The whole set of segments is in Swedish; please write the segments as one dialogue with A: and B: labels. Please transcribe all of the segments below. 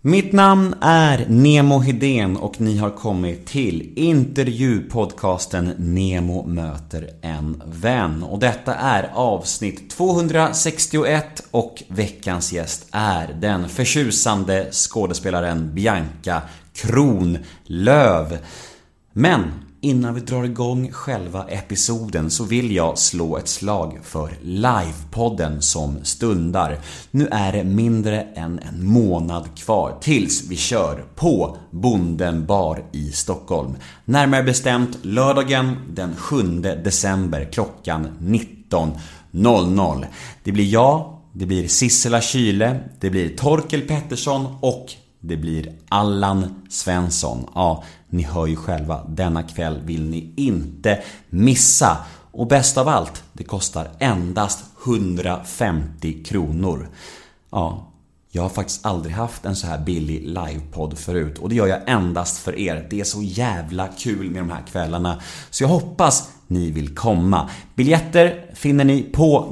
A: Mitt namn är Nemo Hedén och ni har kommit till intervjupodcasten Nemo möter en vän. Och detta är avsnitt 261 och veckans gäst är den förtjusande skådespelaren Bianca Kronlöf. Men innan vi drar igång själva episoden så vill jag slå ett slag för livepodden som stundar. Nu är det mindre än en månad kvar tills vi kör på Bonden bar i Stockholm. Närmare bestämt lördagen den 7 december klockan 19.00. Det blir jag, det blir Sissela Kyle, det blir Torkel Pettersson och det blir Allan Svensson. Ja, ni hör ju själva, denna kväll vill ni inte missa. Och bäst av allt, det kostar endast 150 kronor. Ja, jag har faktiskt aldrig haft en så här billig livepodd förut. Och det gör jag endast för er. Det är så jävla kul med de här kvällarna. Så jag hoppas ni vill komma. Biljetter finner ni på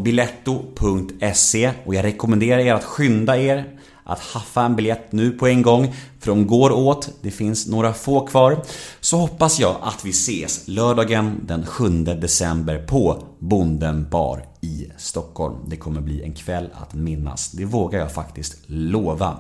A: biletto.se. Och jag rekommenderar er att skynda er att haffa en biljett nu på en gång, för de går åt, det finns några få kvar. Så hoppas jag att vi ses lördagen den 7 december på Bonden bar i Stockholm. Det kommer bli en kväll att minnas, det vågar jag faktiskt lova.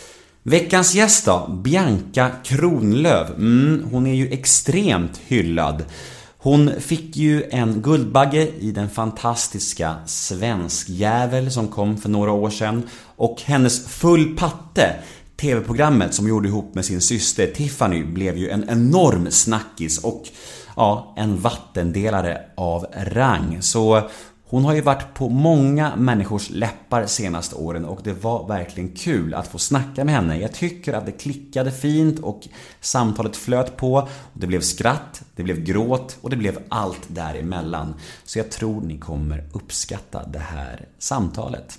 A: Veckans gäst då, Bianca Kronlöf. Hon är ju extremt hyllad. Hon fick ju en Guldbagge i den fantastiska Svenskjävel som kom för några år sedan. Och hennes Full patte, tv-programmet som gjorde ihop med sin syster Tiffany, blev ju en enorm snackis och ja, en vattendelare av rang. Så hon har ju varit på många människors läppar senaste åren och det var verkligen kul att få snacka med henne. Jag tycker att det klickade fint och samtalet flöt på. Det blev skratt, det blev gråt och det blev allt däremellan. Så jag tror ni kommer uppskatta det här samtalet.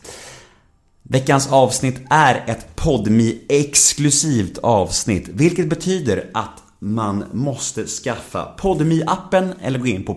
A: Veckans avsnitt är ett Podme-exklusivt avsnitt, vilket betyder att man måste skaffa Podme-appen eller gå in på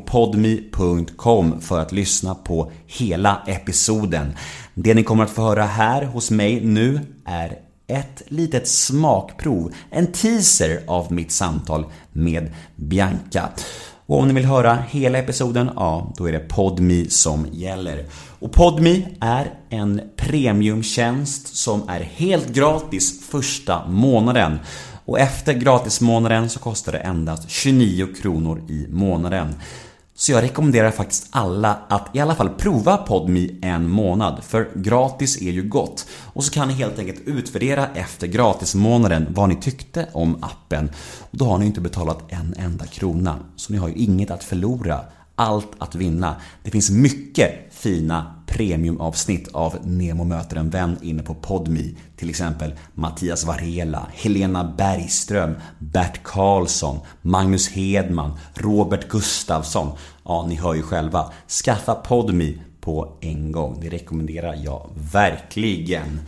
A: podme.com för att lyssna på hela episoden. Det ni kommer att få höra här hos mig nu är ett litet smakprov, en teaser av mitt samtal med Bianca. Och om ni vill höra hela episoden, ja, då är det Podme som gäller. Och Podme är en premiumtjänst som är helt gratis första månaden. Och efter gratismånaden så kostar det endast 29 kronor i månaden. Så jag rekommenderar faktiskt alla att i alla fall prova Podme en månad. För gratis är ju gott. Och så kan ni helt enkelt utvärdera efter gratismånaden vad ni tyckte om appen. Och då har ni inte betalat en enda krona. Så ni har ju inget att förlora, allt att vinna. Det finns mycket fina premiumavsnitt av Nemo möter en vän inne på Podme. Till exempel Mattias Varela, Helena Bergström, Bert Karlsson, Magnus Hedman, Robert Gustafsson. Ja, ni hör ju själva. Skaffa Podme på en gång. Det rekommenderar jag verkligen.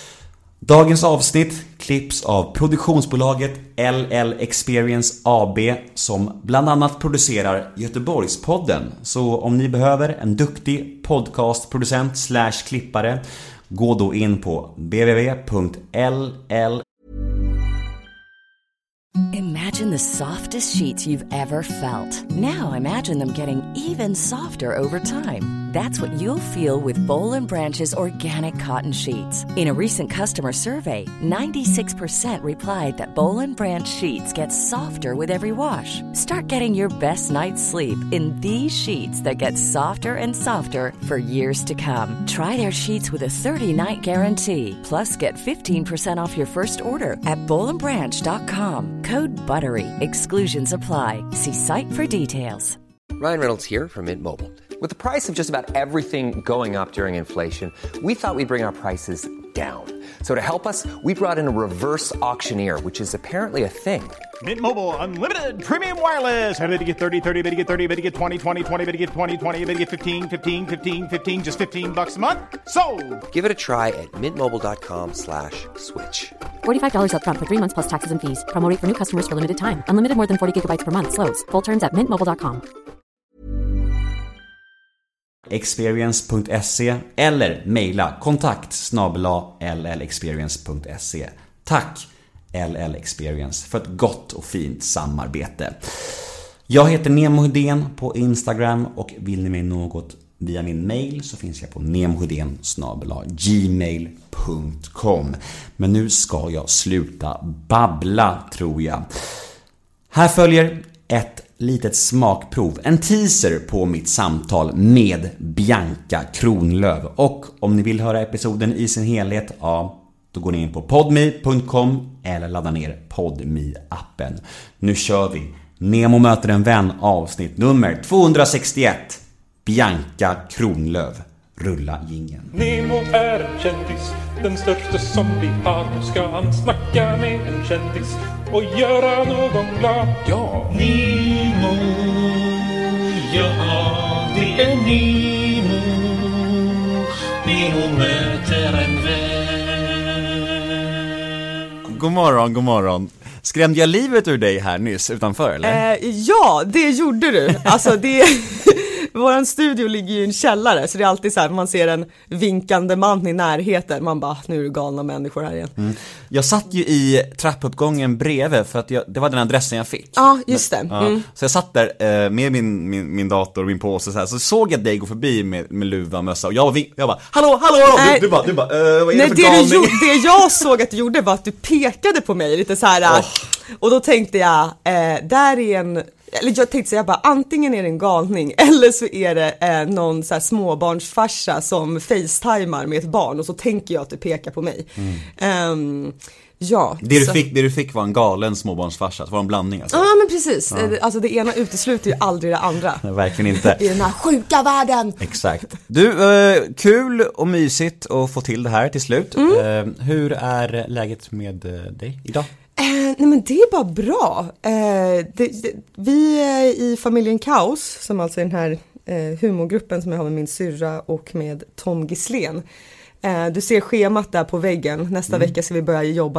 A: Dagens avsnitt klipps av produktionsbolaget LL Experience AB som bland annat producerar Göteborgspodden. Så om ni behöver en duktig podcastproducent / klippare, gå då in på www.ll.
B: Imagine the softest sheets you've ever felt. Now imagine them getting even softer over time. That's what you'll feel with Boll & Branch's organic cotton sheets. In a recent customer survey, 96% replied that Boll & Branch sheets get softer with every wash. Start getting your best night's sleep in these sheets that get softer and softer for years to come. Try their sheets with a 30-night guarantee. Plus, get 15% off your first order at bollandbranch.com. Code BUTTERY. Exclusions apply. See site for details.
C: Ryan Reynolds here from Mint Mobile. With the price of just about everything going up during inflation, we thought we'd bring our prices down. So to help us, we brought in a reverse auctioneer, which is apparently a thing.
D: Mint Mobile Unlimited Premium Wireless. How to get 30, 30, bit to get 30, bit to get 20, 20, 20, bit to get 20, 20, bit to get 15, 15, 15, 15, just $15 a month? Sold!
C: Give it a try at mintmobile.com/switch.
E: $45 up front for 3 months plus taxes and fees. Promo rate for new customers for limited time. Unlimited more than 40 gigabytes per month. Slows full terms at mintmobile.com.
A: experience.se eller mejla kontakt@llexperience.se. Tack LL Experience för ett gott och fint samarbete. Jag heter Nemo Hedén på Instagram och vill ni mig något via min mail så finns jag på nemohedén@gmail.com. Men nu ska jag sluta babbla, tror jag. Här följer ett litet smakprov, en teaser på mitt samtal med Bianca Kronlöf. Och om ni vill höra episoden i sin helhet, ja, då går ni in på podme.com eller laddar ner Podme-appen. Nu kör vi Nemo möter en vän, avsnitt nummer 261. Bianca Kronlöf. Rulla jingeln.
F: Nemo är en kändis, den största som vi har. Nu ska han snacka med en kändis och göra någon glad. Ja, Nemo, ja, det är Nemo. Nemo möter en vän.
A: God morgon. Skrämde jag livet ur dig här nyss utanför, eller?
G: Ja, det gjorde du. Alltså det... Våran studio ligger ju i en källare, så det är alltid så här, man ser en vinkande man i närheten, man bara, nu är det galna människor här igen.
A: Jag satt ju i trappuppgången bredvid för att det var den adressen jag fick.
G: Ja, just det.
A: Så jag satt där med min dator och min påse så såg jag dig gå förbi med luva och mössa och jag bara, hallå! Du bara, vad är det för galning?
G: Det jag såg att du gjorde var att du pekade på mig lite så här. Och då tänkte jag, där är en... Eller jag tänkte säga bara, antingen är det en galning eller så är det någon så här småbarnsfarsa som facetimar med ett barn och så tänker jag att du pekar på mig. Ja.
A: Det du fick var en galen småbarnsfarsa, det var en blandning alltså.
G: Ja, men precis. Alltså det ena utesluter ju aldrig det andra.
A: Nej, verkligen inte.
G: I den här sjuka världen.
A: Exakt. Du, kul och mysigt att få till det här till slut. Hur är läget med dig idag?
G: Nej, men det är bara bra. Vi i familjen Kaos, som alltså är den här humorgruppen som jag har med min syrra och med Tom Gislén. Du ser schemat där på väggen. Nästa vecka ska vi börja jobba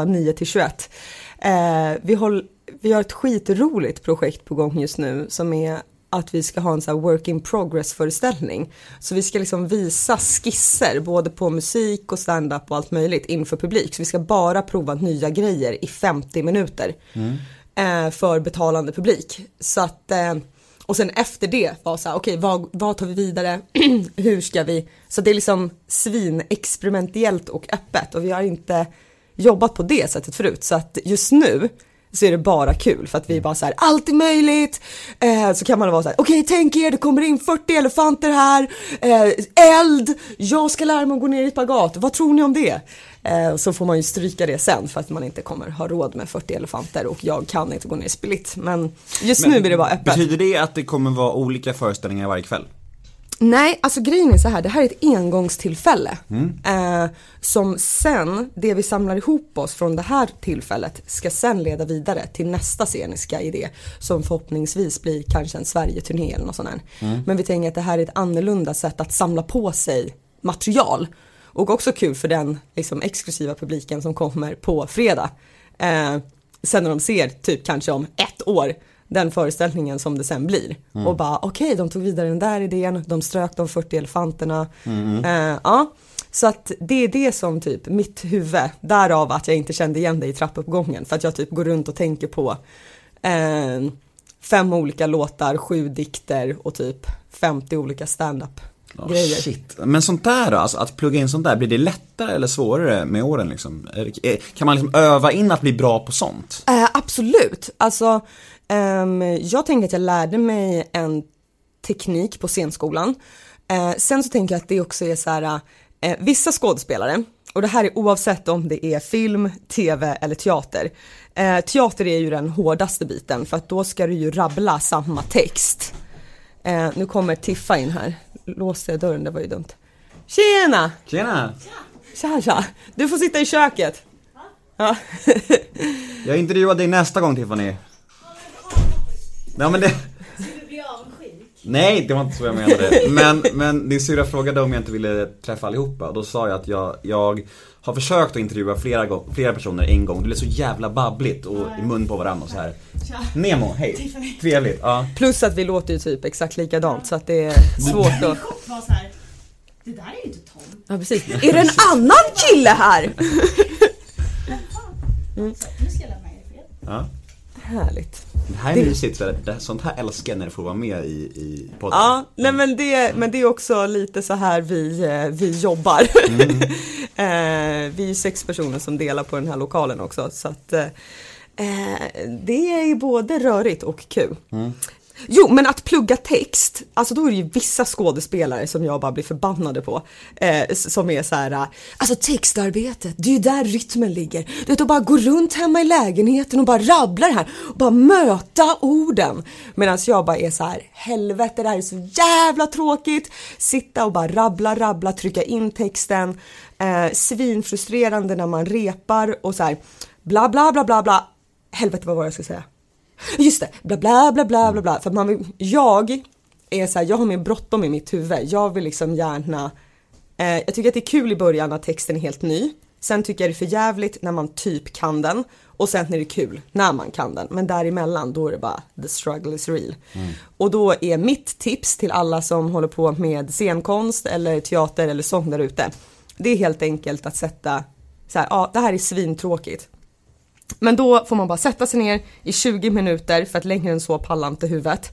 G: 9-21. Vi har ett skitroligt projekt på gång just nu som är att vi ska ha en så här work in progress föreställning. Så vi ska liksom visa skisser både på musik och stand-up och allt möjligt inför publik. Så vi ska bara prova nya grejer i 50 minuter för betalande publik. Så att, och sen efter det var så här, okej, vad tar vi vidare? Hur ska vi? Så det är liksom svinexperimentellt och öppet och vi har inte jobbat på det sättet förut. Så att just nu så är det bara kul för att vi bara så här, allt är möjligt. Så kan man vara så här, okej, tänk er, det kommer in 40 elefanter här, eld, jag ska lära mig att gå ner i spagat, vad tror ni om det? Så får man ju stryka det sen för att man inte kommer ha råd med 40 elefanter och jag kan inte gå ner i split. Men nu blir det bara öppet.
A: Betyder det att det kommer vara olika föreställningar varje kväll?
G: Nej, alltså grejen är så här, det här är ett engångstillfälle som sen, det vi samlar ihop oss från det här tillfället ska sen leda vidare till nästa sceniska idé som förhoppningsvis blir kanske en Sverige-turné eller något sånt där. Men vi tänker att det här är ett annorlunda sätt att samla på sig material och också kul för den liksom exklusiva publiken som kommer på fredag. Sen när de ser typ kanske om 1 år den föreställningen som det sen blir. Och bara, okej, de tog vidare den där idén, de strök de 40 elefanterna. Ja, så att det är det som typ mitt huvud, därav att jag inte kände igen dig i trappuppgången. För att jag typ går runt och tänker på 5 olika låtar, 7 dikter och typ 50 olika stand-up grejer.
A: Shit. Men sånt där då, alltså att plugga in sånt där, blir det lättare eller svårare med åren liksom? Kan man liksom öva in att bli bra på sånt?
G: Absolut, alltså jag tänker att jag lärde mig en teknik på scenskolan. Sen så tänker jag att det också är så här, vissa skådespelare, och det här är oavsett om det är film, tv eller teater. Teater är ju den hårdaste biten för att då ska du ju rabbla samma text. Nu kommer Tiffa in här. Låste jag dörren, det var ju dumt. Tjena!
A: Tjena!
G: Tja. Du får sitta i köket. Ja.
A: Jag intervjuar dig nästa gång, Tiffany. Ja, men det... Nej, det var inte så jag menade. Men din syrra frågade om jag inte ville träffa allihopa. Och då sa jag att jag har försökt att intervjua flera personer en gång. Det är så jävla babbligt och i mun på varandra och så här. Nemo, hej. Trevligt. Ja.
G: Plus att vi låter ju typ exakt likadant så att det är svårt att...
H: Det där är ju inte Tom.
G: Ja, precis. Är det en annan kille här?
H: Så nu ska jag lämna er i fred.
A: Ja.
G: Härligt.
A: Det här är mysigt, för sånt här älskar jag när det får vara med i podden.
G: Ja, nej, men det är också lite så här vi jobbar. Vi är 6 personer som delar på den här lokalen också, så att det är ju både rörigt och kul. Jo, men att plugga text, alltså då är det ju vissa skådespelare som jag bara blir förbannade på, som är så här, alltså textarbetet, det är ju där rytmen ligger. Du vet, att bara gå runt hemma i lägenheten och bara rabbla det här och bara möta orden. Medan jag bara är så här, helvete, det här är så jävla tråkigt. Sitta och bara rabbla, trycka in texten, svinfrustrerande när man repar och så här, bla bla bla bla bla. Helvete, vad var jag ska säga? Just det, bla bla bla bla bla bla. För att jag är så här, jag har mer bråttom i mitt huvud. Jag vill liksom gärna, jag tycker att det är kul i början när texten är helt ny. Sen tycker jag det är för jävligt när man typ kan den. Och sen är det kul när man kan den. Men däremellan, då är det bara the struggle is real. Och då är mitt tips till alla som håller på med scenkonst eller teater eller sång där ute, det är helt enkelt att sätta så här, ja, det här är svintråkigt. Men då får man bara sätta sig ner i 20 minuter, för att längre än så pallar inte huvudet.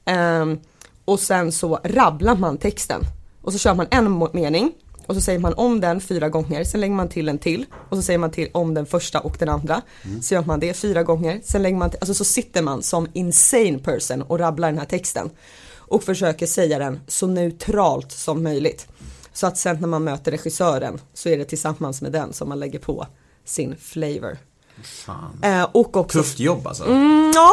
G: Och sen så rabblar man texten. Och så kör man en mening. Och så säger man om den 4 gånger. Sen lägger man till en till. Och så säger man till om den första och den andra. Så gör man det 4 gånger. Sen lägger man till, alltså så sitter man som insane person och rabblar den här texten. Och försöker säga den så neutralt som möjligt. Så att sen när man möter regissören så är det tillsammans med den som man lägger på sin flavor. Och också,
A: tufft jobb alltså.
G: Ja,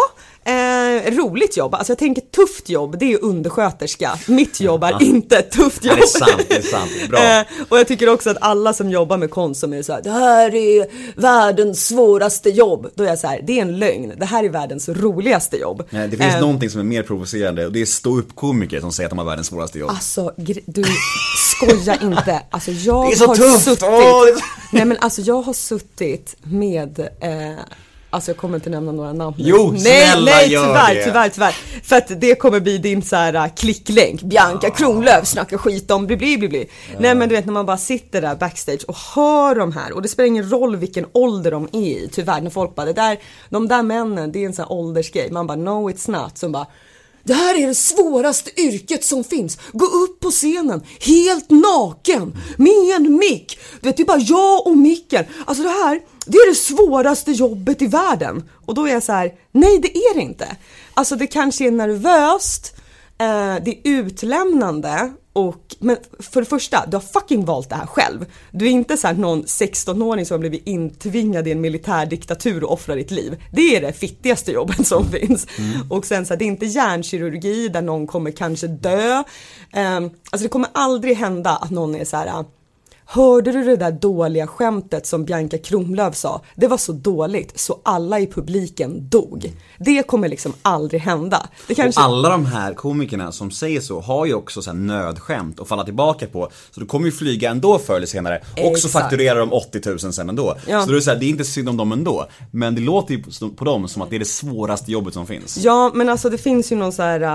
G: roligt jobb. Alltså jag tänker tufft jobb, det är undersköterska. Mitt jobb är inte tufft jobb.
A: Det är sant, bra.
G: Och jag tycker också att alla som jobbar med konst som är så här, det här är världens svåraste jobb. Då är jag så här, det är en lögn. Det här är världens roligaste jobb.
A: Det finns någonting som är mer provocerande, och det är stå-upp-komiker som säger att de har världens svåraste jobb.
G: Alltså, du skojar inte. Alltså jag
A: det är så
G: har
A: tufft.
G: suttit. Nej, men alltså jag har suttit med alltså jag kommer inte nämna några namn.
A: Jo,
G: nej,
A: gör
G: tyvärr. För att det kommer bli din så här klicklänk. Bianca Kronlöf snackar skit om bli. Nej, men du vet när man bara sitter där backstage och hör de här, och det spelar ingen roll vilken ålder de är i. Tyvärr, när folk bara, de där männen, det är en sån här åldersgrej. Man bara, no it's not. Som bara, det här är det svåraste yrket som finns. Gå upp på scenen helt naken med en mick. Du vet, det är bara jag och micken. Alltså det här, det är det svåraste jobbet i världen. Och då är jag så här, nej det är det inte. Alltså det kanske är nervöst, det är utlämnande. Men för det första, du har fucking valt det här själv. Du är inte så här någon 16-åring som har blivit intvingad i en militärdiktatur och offrar ditt liv. Det är det fittigaste jobbet som finns. Och sen så här, det är inte hjärnkirurgi där någon kommer kanske dö. Alltså det kommer aldrig hända att någon är så här, hörde du det där dåliga skämtet som Bianca Kronlöf sa? Det var så dåligt så alla i publiken dog. Det kommer liksom aldrig hända. Det kanske...
A: Och alla de här komikerna som säger så har ju också så här nödskämt att falla tillbaka på. Så du kommer ju flyga ändå förr eller senare. Och så fakturerar de 80 000 sen ändå. Ja. Så då är det så här, det är inte synd om dem ändå. Men det låter ju på dem som att det är det svåraste jobbet som finns. Ja,
G: men alltså det finns ju någon så här...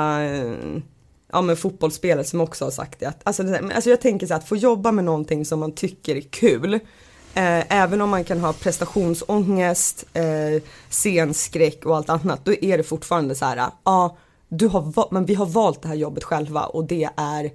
G: Ja, men fotbollsspelare som också har sagt det. Alltså jag tänker så att få jobba med någonting som man tycker är kul. Även om man kan ha prestationsångest, scenskräck och allt annat. Då är det fortfarande så här. Ja, men vi har valt det här jobbet själva. Och det är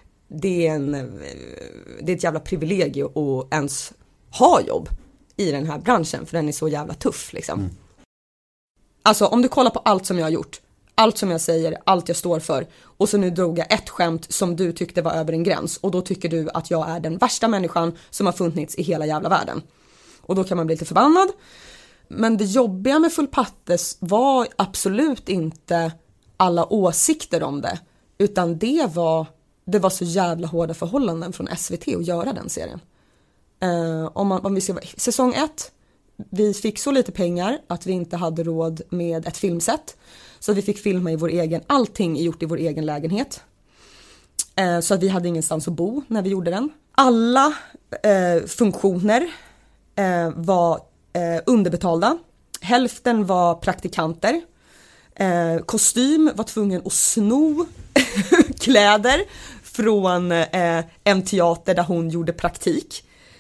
G: ett jävla privilegium att ens ha jobb i den här branschen. För den är så jävla tuff liksom. Alltså om du kollar på allt som jag har gjort. Allt som jag säger, allt jag står för. Och så nu drog jag ett skämt som du tyckte var över en gräns. Och då tycker du att jag är den värsta människan som har funnits i hela jävla världen. Och då kan man bli lite förbannad. Men det jobbiga med Full Pattes var absolut inte alla åsikter om det. Utan det var så jävla hårda förhållanden från SVT att göra den serien. Om vi ser säsong 1. Vi fick så lite pengar att vi inte hade råd med ett filmset. Så vi fick filma i vår egen, allting är gjort i vår egen lägenhet. Så att vi hade ingenstans att bo när vi gjorde den. Alla funktioner var underbetalda. Hälften var praktikanter. Kostym var tvungen att sno kläder från en teater där hon gjorde praktik.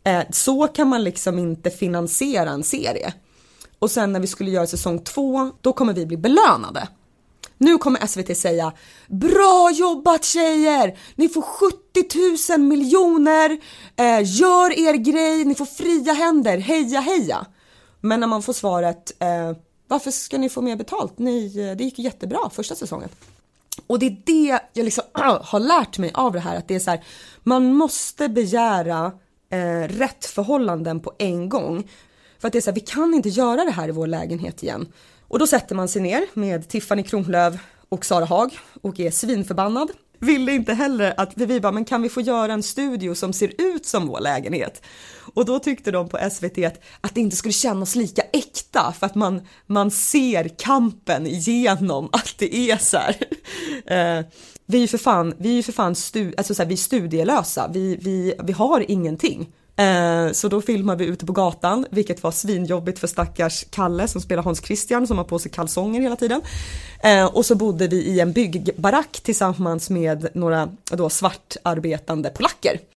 G: Så kan man liksom inte finansiera en serie. Och sen när vi skulle göra säsong 2, då kommer vi bli belönade. Nu kommer SVT säga, bra jobbat tjejer, ni får 70 000 miljoner, gör er grej, ni får fria händer, heja heja. Men när man får svaret, varför ska ni få mer betalt? Det gick ju jättebra första säsongen. Och det är det jag liksom har lärt mig av det här, att det är så här, man måste begära rätt förhållanden på en gång. För att det är så här, vi kan inte göra det här i vår lägenhet igen. Och då sätter man sig ner med Tiffany Kronlöf och Sara Haag och är svinförbannad. Ville inte heller att vi bara, men kan vi få göra en studio som ser ut som vår lägenhet? Och då tyckte de på SVT att det inte skulle kännas lika äkta, för att man ser kampen igenom att det är så här. Vi är för fan vi är studielösa, vi har ingenting. Så då filmade vi ute på gatan, vilket var svinjobbigt för stackars Kalle som spelar Hans Christian, som har på sig kalsonger hela tiden. Och så bodde vi i en byggbarack tillsammans med några då svartarbetande polacker.